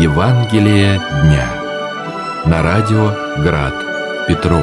Евангелие дня. На радио Град, Петров.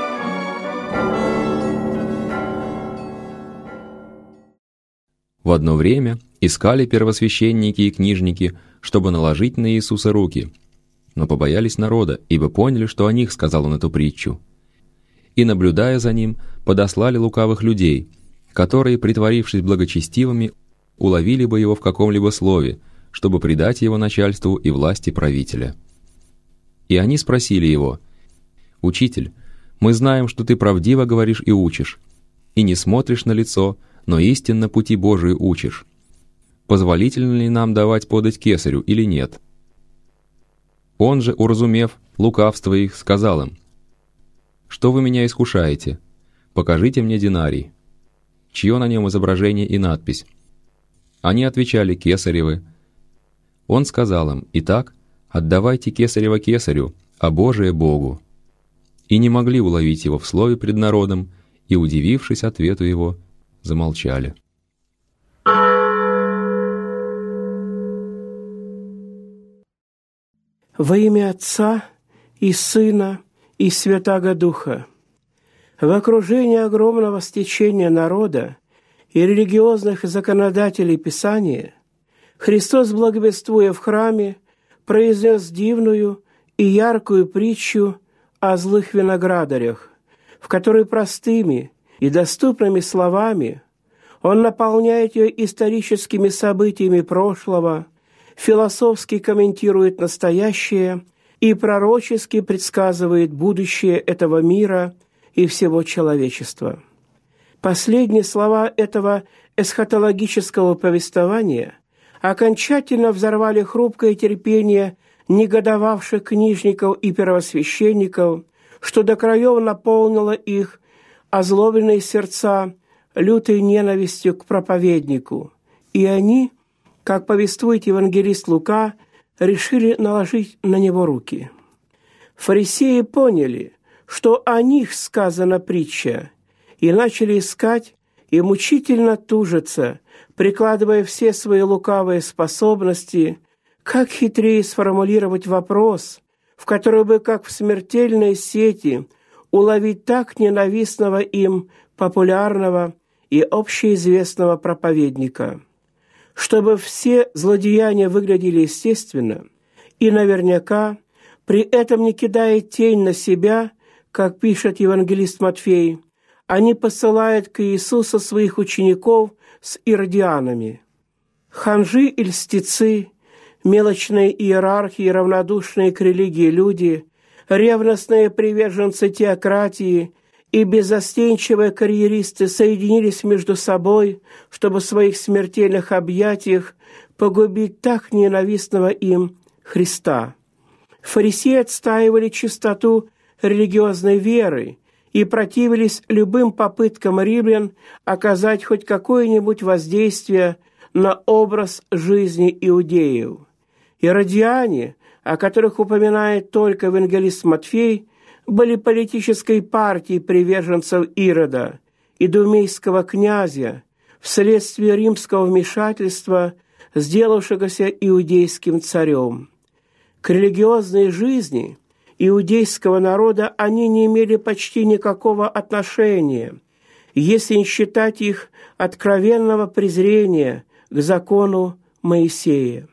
В одно время искали первосвященники и книжники, чтобы наложить на Иисуса руки, но побоялись народа, ибо поняли, что о них сказал он эту притчу. И, наблюдая за ним, подослали лукавых людей, которые, притворившись благочестивыми, уловили бы его в каком-либо слове, чтобы предать его начальству и власти правителя. И они спросили его: «Учитель, мы знаем, что ты правдиво говоришь и учишь, и не смотришь на лицо, но истинно пути Божии учишь. Позволительно ли нам давать подать кесарю или нет?» Он же, уразумев лукавство их, сказал им: «Что вы меня искушаете? Покажите мне динарий, чье на нем изображение и надпись». Они отвечали: «Кесаревы». Он сказал им: «Итак, отдавайте кесарево кесарю, а Божие Богу». И не могли уловить его в слове пред народом, и, удивившись ответу его, замолчали. Во имя Отца и Сына и Святаго Духа. В окружении огромного стечения народа и религиозных законодателей Писания Христос, благовествуя в храме, произнес дивную и яркую притчу о злых виноградарях, в которой простыми и доступными словами Он наполняет ее историческими событиями прошлого, философски комментирует настоящее и пророчески предсказывает будущее этого мира и всего человечества. Последние слова этого эсхатологического повествования окончательно взорвали хрупкое терпение негодовавших книжников и первосвященников, что до краев наполнило их озлобленные сердца лютой ненавистью к проповеднику, и они, как повествует евангелист Лука, решили наложить на него руки. Фарисеи поняли, что о них сказана притча, и начали искать и мучительно тужиться, прикладывая все свои лукавые способности, как хитрее сформулировать вопрос, в который бы, как в смертельной сети, уловить так ненавистного им популярного и общеизвестного проповедника, чтобы все злодеяния выглядели естественно и наверняка, при этом не кидая тень на себя, как пишет евангелист Матфей, они посылают к Иисусу своих учеников с иродианами. Ханжи и льстецы, мелочные иерархи и равнодушные к религии люди, ревностные приверженцы теократии и беззастенчивые карьеристы соединились между собой, чтобы в своих смертельных объятиях погубить так ненавистного им Христа. Фарисеи отстаивали чистоту религиозной веры и противились любым попыткам римлян оказать хоть какое-нибудь воздействие на образ жизни иудеев. Иродиане, о которых упоминает только евангелист Матфей, были политической партией приверженцев Ирода, идумейского князя, вследствие римского вмешательства, сделавшегося иудейским царем. К религиозной жизни иудейского народа они не имели почти никакого отношения, если не считать их откровенного презрения к закону Моисея.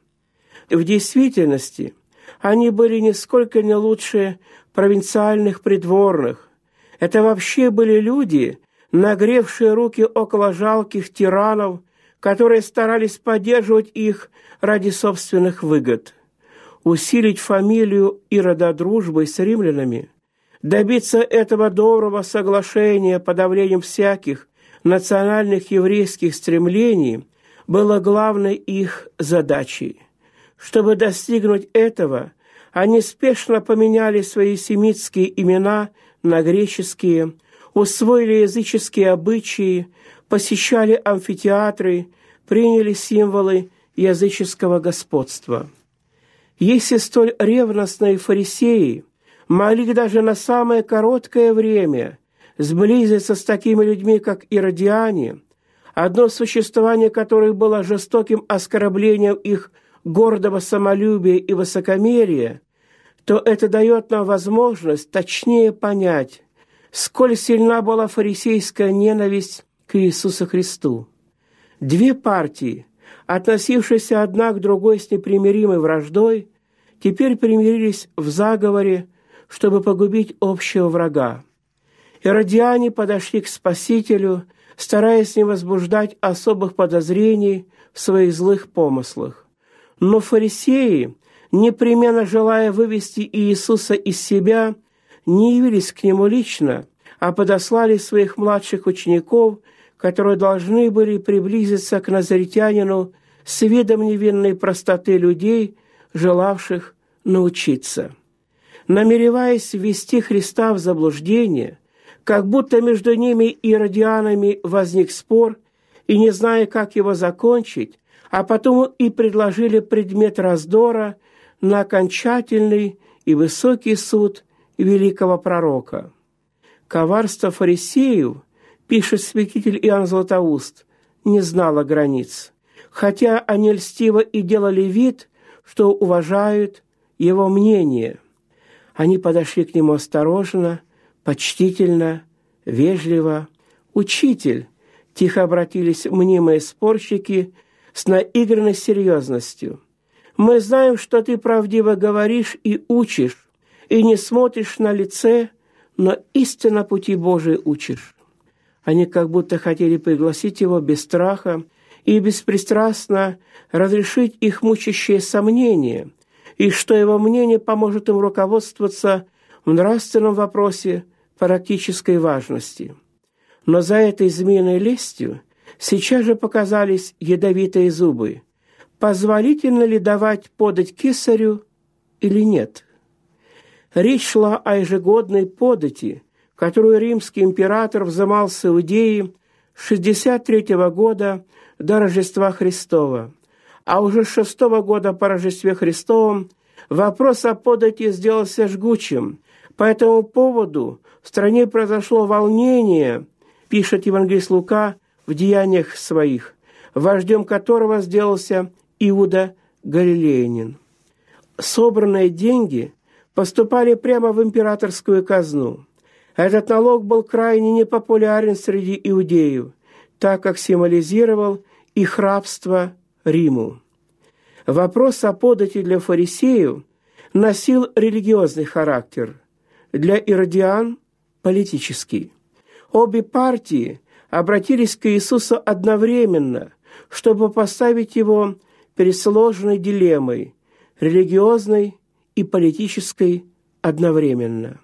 В действительности они были нисколько не лучше провинциальных придворных. Это вообще были люди, нагревшие руки около жалких тиранов, которые старались поддерживать их ради собственных выгод. Усилить фамилию Ирода дружбой с римлянами, добиться этого доброго соглашения подавлением всяких национальных еврейских стремлений было главной их задачей. Чтобы достигнуть этого, они спешно поменяли свои семитские имена на греческие, усвоили языческие обычаи, посещали амфитеатры, приняли символы языческого господства. Если столь ревностные фарисеи могли даже на самое короткое время сблизиться с такими людьми, как иродиане, одно существование которых было жестоким оскорблением их гордого самолюбия и высокомерия, то это дает нам возможность точнее понять, сколь сильна была фарисейская ненависть к Иисусу Христу. Две партии, относившиеся одна к другой с непримиримой враждой, теперь примирились в заговоре, чтобы погубить общего врага. Иродиане подошли к Спасителю, стараясь не возбуждать особых подозрений в своих злых помыслах. Но фарисеи, непременно желая вывести Иисуса из себя, не явились к Нему лично, а подослали своих младших учеников, которые должны были приблизиться к назаретянину с видом невинной простоты людей, желавших научиться. Намереваясь ввести Христа в заблуждение, как будто между ними и иродианами возник спор, и не зная, как его закончить, а потом и предложили предмет раздора на окончательный и высокий суд великого пророка. Коварство фарисеев, пишет святитель Иоанн Златоуст, не знало границ, хотя они льстиво и делали вид, что уважают его мнение. Они подошли к нему осторожно, почтительно, вежливо. «Учитель!» – тихо обратились мнимые спорщики с наигранной серьезностью. «Мы знаем, что ты правдиво говоришь и учишь, и не смотришь на лице, но истинно пути Божии учишь». Они как будто хотели пригласить его без страха и беспристрастно разрешить их мучащие сомнения, и что его мнение поможет им руководствоваться в нравственном вопросе практической важности. Но за этой змеиной лестью сейчас же показались ядовитые зубы. Позволительно ли давать подать кесарю или нет? Речь шла о ежегодной подати, которую римский император взымал с Иудеи с 63 года до Рождества Христова, а уже с 6 года по Рождестве Христовом вопрос о подати сделался жгучим. По этому поводу в стране произошло волнение, пишет евангелист Лука в «Деяниях своих», вождем которого сделался Иуда Галилеянин. Собранные деньги поступали прямо в императорскую казну. Этот налог был крайне непопулярен среди иудеев, так как символизировал их рабство Риму. Вопрос о подати для фарисеев носил религиозный характер, для иродиан – политический. Обе партии обратились к Иисусу одновременно, чтобы поставить его перед сложной дилеммой – религиозной и политической одновременно.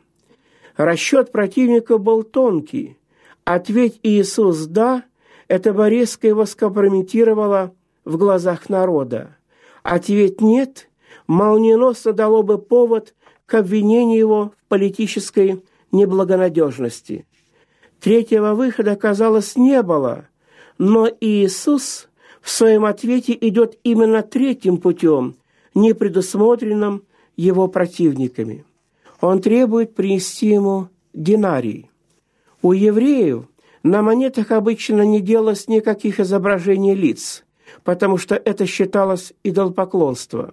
Расчет противника был тонкий. Ответь Иисус «да», это бы резко его скомпрометировало в глазах народа. Ответь «нет», молниеносно дало бы повод к обвинению его в политической неблагонадежности. Третьего выхода, казалось, не было, но Иисус в своем ответе идет именно третьим путем, не предусмотренным его противниками. Он требует принести ему динарий. У евреев на монетах обычно не делалось никаких изображений лиц, потому что это считалось идолопоклонством.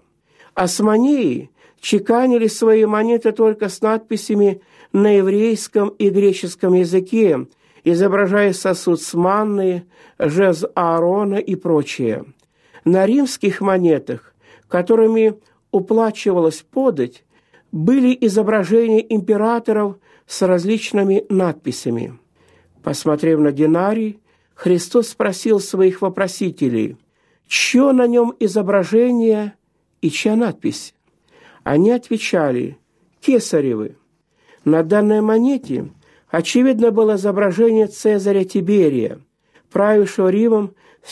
Османеи чеканили свои монеты только с надписями на еврейском и греческом языке, изображая сосуд с манной, жезл Аарона и прочее. На римских монетах, которыми уплачивалась подать, были изображения императоров с различными надписями. Посмотрев на динарий, Христос спросил своих вопросителей, чье на нем изображение и чья надпись. Они отвечали «Кесаревы». На данной монете, очевидно, было изображение Цезаря Тиберия, правившего Римом с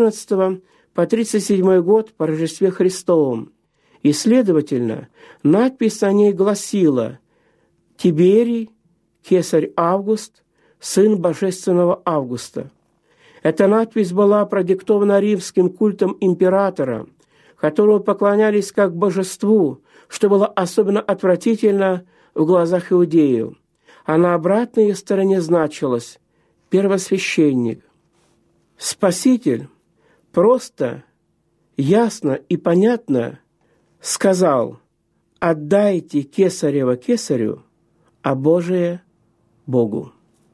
14 по 37 год по Рождестве Христовом. И, следовательно, надпись на ней гласила «Тиберий, кесарь Август, сын божественного Августа». Эта надпись была продиктована римским культом императора, которому поклонялись как божеству, что было особенно отвратительно в глазах иудеев. А на обратной ее стороне значилось «первосвященник». Спаситель просто ясно и понятно сказал: «Отдайте кесарево кесарю, а Божие Богу».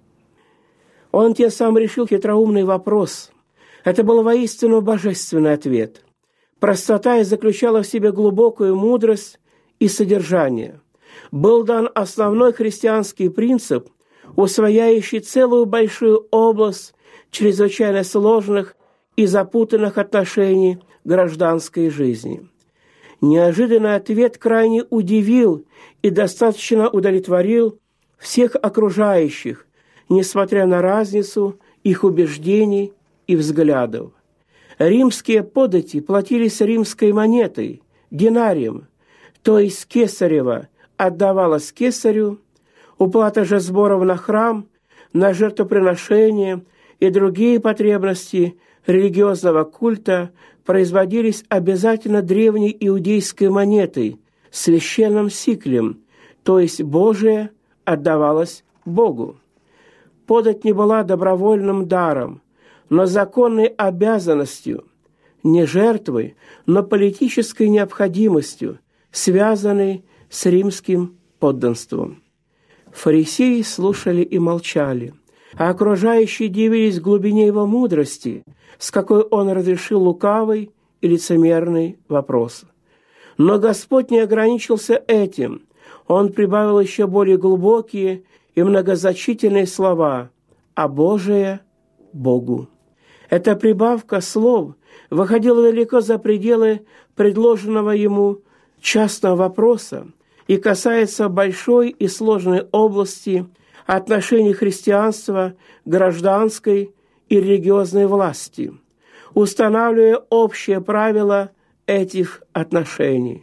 Он тем самым решил хитроумный вопрос. Это был воистину божественный ответ. Простота и заключала в себе глубокую мудрость и содержание. Был дан основной христианский принцип, усвояющий целую большую область чрезвычайно сложных и запутанных отношений гражданской жизни. Неожиданный ответ крайне удивил и достаточно удовлетворил всех окружающих, несмотря на разницу их убеждений и взглядов. Римские подати платились римской монетой, динарием, то есть кесарево отдавалось кесарю, уплата же сборов на храм, на жертвоприношения и другие потребности религиозного культа производились обязательно древней иудейской монетой, священным сиклем, то есть Божие отдавалось Богу. Подать не была добровольным даром, но законной обязанностью, не жертвой, но политической необходимостью, связанной с римским подданством. Фарисеи слушали и молчали, а окружающие дивились глубине его мудрости, с какой он разрешил лукавый и лицемерный вопрос. Но Господь не ограничился этим. Он прибавил еще более глубокие и многозначительные слова: «а Божие Богу». Эта прибавка слов выходила далеко за пределы предложенного ему частного вопроса и касается большой и сложной области отношений христианства, гражданской и религиозной власти, устанавливая общие правила этих отношений.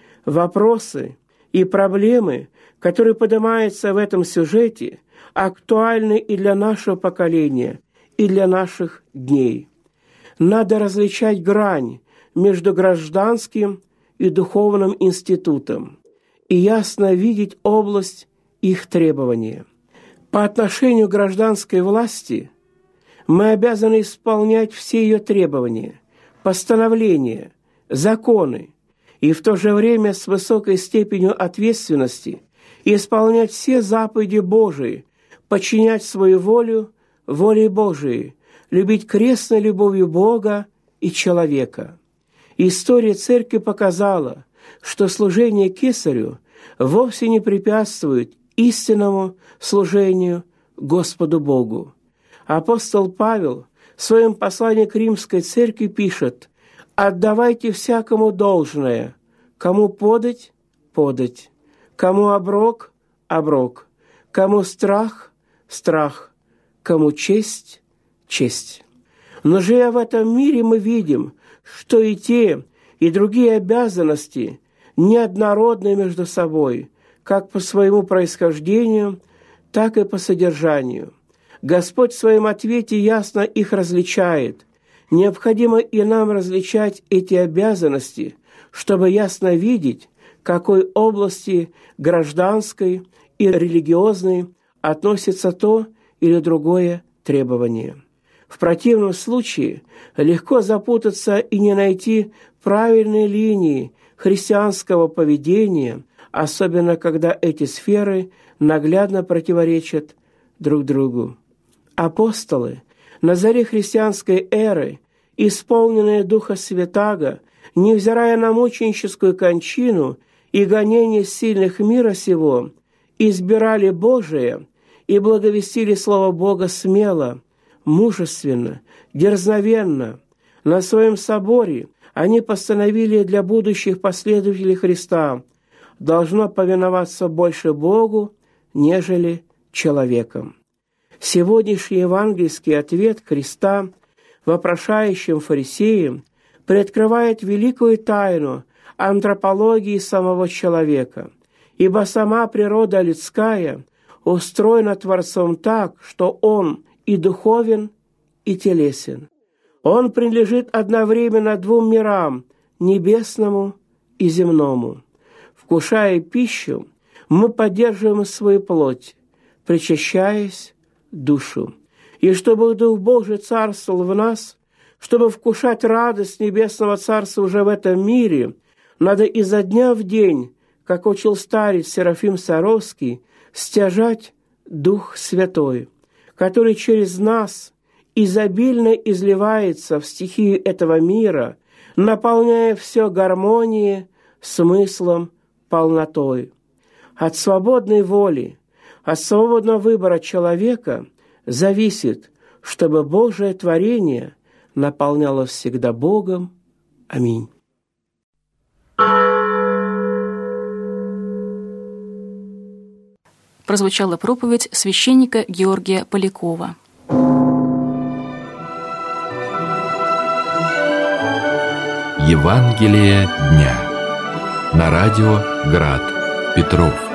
Вопросы и проблемы, которые поднимаются в этом сюжете, актуальны и для нашего поколения, и для наших дней. Надо различать грань между гражданским и духовным институтом и ясно видеть область их требования. По отношению к гражданской власти мы обязаны исполнять все ее требования, постановления, законы, и в то же время с высокой степенью ответственности исполнять все заповеди Божии, подчинять свою волю воле Божией, любить крестной любовью Бога и человека. История Церкви показала, что служение кесарю вовсе не препятствует истинному служению Господу Богу. Апостол Павел в своем послании к Римской Церкви пишет: «Отдавайте всякому должное, кому подать – подать, кому оброк – оброк, кому страх – страх, кому честь – честь». Но живя в этом мире, мы видим, что и те, и другие обязанности неоднородны между собой, как по своему происхождению, так и по содержанию. Господь в своем ответе ясно их различает. Необходимо и нам различать эти обязанности, чтобы ясно видеть, к какой области гражданской и религиозной относится то или другое требование. В противном случае легко запутаться и не найти правильной линии христианского поведения, особенно когда эти сферы наглядно противоречат друг другу. Апостолы на заре христианской эры, исполненные Духа Святаго, невзирая на мученическую кончину и гонение сильных мира сего, избирали Божие и благовестили Слово Бога смело, мужественно, дерзновенно. На своем соборе они постановили для будущих последователей Христа: должно повиноваться больше Богу, нежели человеком. Сегодняшний евангельский ответ Христа вопрошающим фарисеям приоткрывает великую тайну антропологии самого человека, ибо сама природа людская устроена Творцом так, что он и духовен, и телесен. Он принадлежит одновременно двум мирам – небесному и земному. Вкушая пищу, мы поддерживаем свою плоть, причащаясь душу. И чтобы Дух Божий царствовал в нас, Чтобы вкушать радость Небесного Царства уже в этом мире, надо изо дня в день, как учил старец Серафим Саровский, стяжать Дух Святой, который через нас изобильно изливается в стихию этого мира, наполняя все гармонией, смыслом, полнотой. От свободной воли, от свободного выбора человека зависит, чтобы Божие творение наполняло всегда Богом. Аминь. Прозвучала проповедь священника Георгия Полякова. Евангелие дня. На радио Град. Петров.